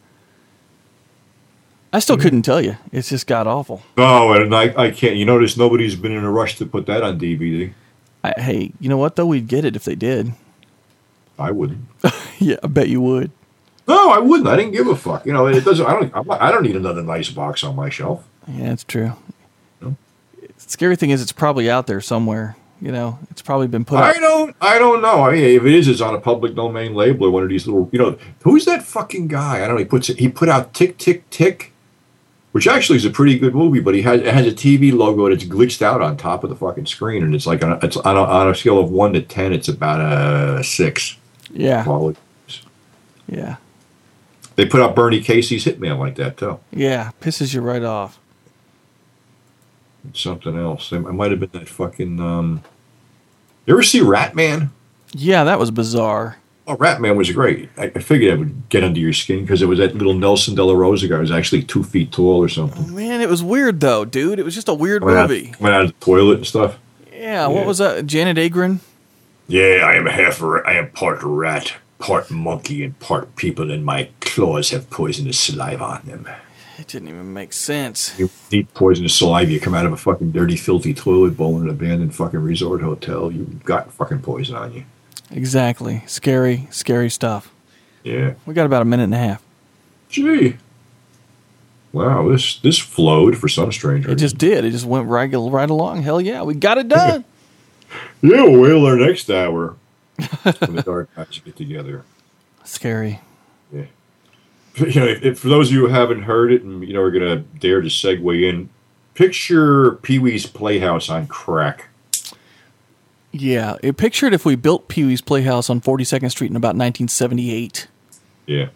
I still couldn't tell you. It's just god awful. No, and I can't. You notice nobody's been in a rush to put that on DVD. Hey, you know what, though? We'd get it if they did. I wouldn't. Yeah, I bet you would. No, I wouldn't. I didn't give a fuck. It doesn't. I don't need another nice box on my shelf. Yeah, it's true. The scary thing is, it's probably out there somewhere. It's probably been put. I don't know. I mean, if it is, it's on a public domain label or one of these little. Who's that fucking guy? I don't know. He put out Tick Tick Tick, which actually is a pretty good movie, but it has a TV logo that's glitched out on top of the fucking screen, and it's like it's on a scale of 1 to 10, it's about a 6. Yeah. Quality. Yeah. They put out Bernie Casey's Hitman like that too. Yeah, pisses you right off. Something else. It might have been that fucking. You ever see Ratman? Yeah, that was bizarre. Oh, Ratman was great. I figured I would get under your skin because it was that little Nelson De La Rosa guy who was actually 2 feet tall or something. Oh, man, it was weird though, dude. It was just a weird movie. Coming out of the toilet and stuff. Yeah, what was that? Janet Agron? Yeah, I am part rat, part monkey, and part people, and my claws have poisonous saliva on them. It didn't even make sense. You eat poisonous saliva, you come out of a fucking dirty, filthy toilet bowl in an abandoned fucking resort hotel, you've got fucking poison on you. Exactly. Scary, scary stuff. Yeah. We got about a minute and a half. Gee. Wow, this flowed for some strange reason. It just did. It just went right along. Hell yeah, we got it done. Yeah, we'll wait till our next hour when the dark guys get together. Scary. Yeah. If for those of you who haven't heard it and are going to dare to segue in, picture Pee-wee's Playhouse on crack. Yeah, picture it if we built Pee-wee's Playhouse on 42nd Street in about 1978. Yeah.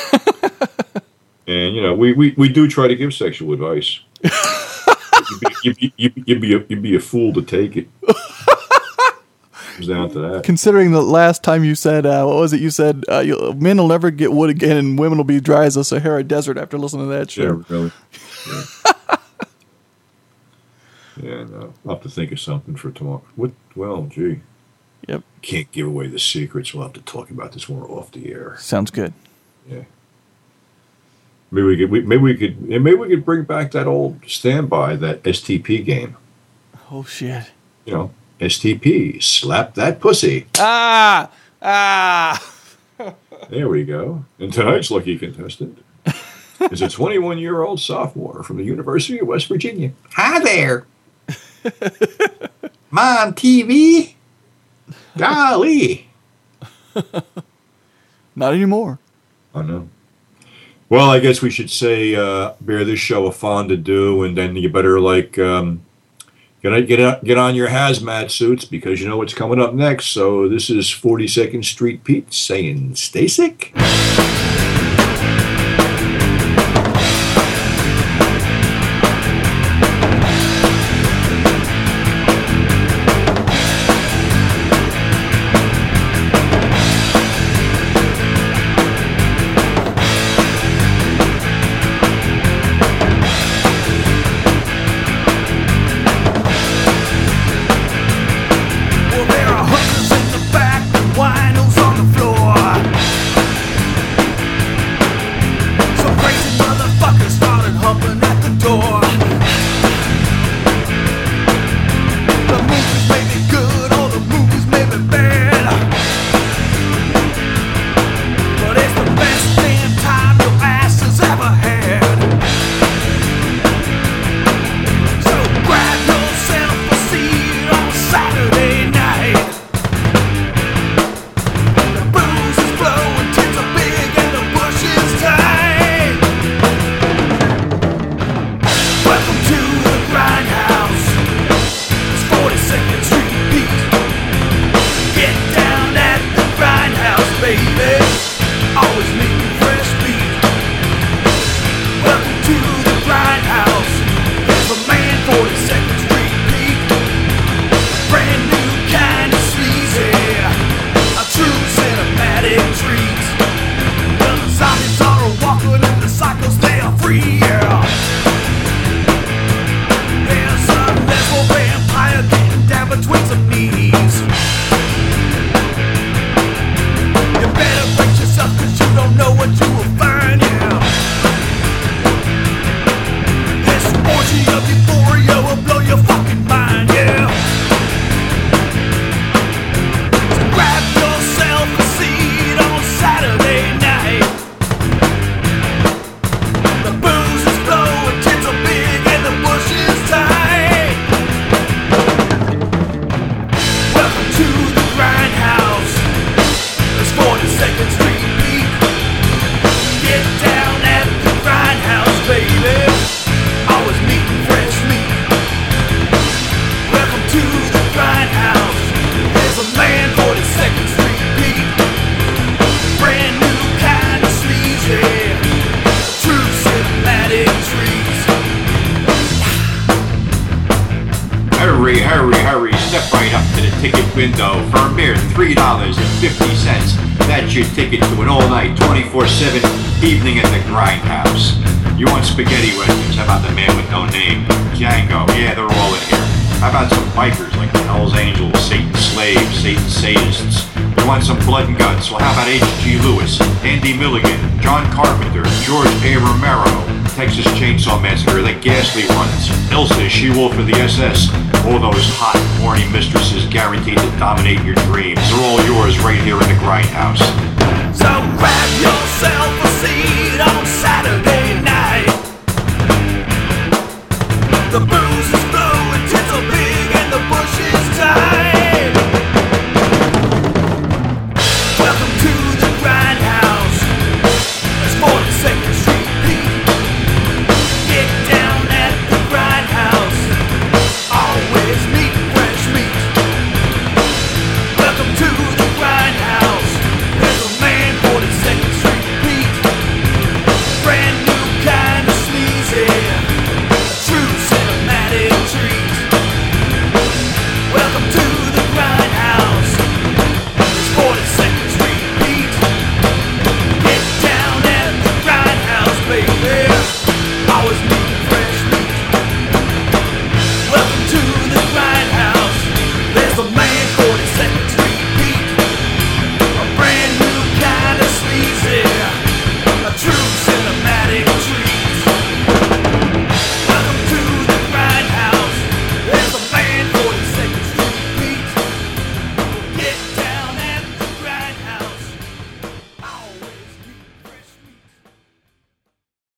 And we do try to give sexual advice. You'd be a fool to take it. Comes down to that. Considering the last time you said, what was it? You said men will never get wood again, and women will be dry as the Sahara Desert after listening to that show. Yeah, really. Yeah. Yeah, no. I'll have to think of something for tomorrow. Well, gee. Yep. Can't give away the secrets. We'll have to talk about this more off the air. Sounds good. Yeah. Maybe we could bring back that old standby, that STP game. Oh shit. STP, slap that pussy. Ah. There we go. And tonight's lucky contestant is a 21-year-old sophomore from the University of West Virginia. Hi there. I'm on TV? Golly. Not anymore. Oh, no. Well, I guess we should say bear this show a fondue, and then you better, like, get on your hazmat suits, because you know what's coming up next. So this is 42nd Street Pete saying, stay sick. Hurry, step right up to the ticket window for a mere $3.50. That's your ticket to an all-night, 24/7 evening at the Grindhouse. You want spaghetti westerns? How about the man with no name? Django, yeah, they're all in here. How about some bikers like the Hells Angels, Satan Slaves, Satan Sadists? You want some blood and guts? Well, how about H.G. Lewis, Andy Milligan, John Carpenter, George A. Romero, Texas Chainsaw Massacre, the ghastly ones, Ilsa, She-Wolf of the SS, all those hot, horny mistresses guaranteed to dominate your dreams. They're all yours right here in the Grindhouse. So grab yourself a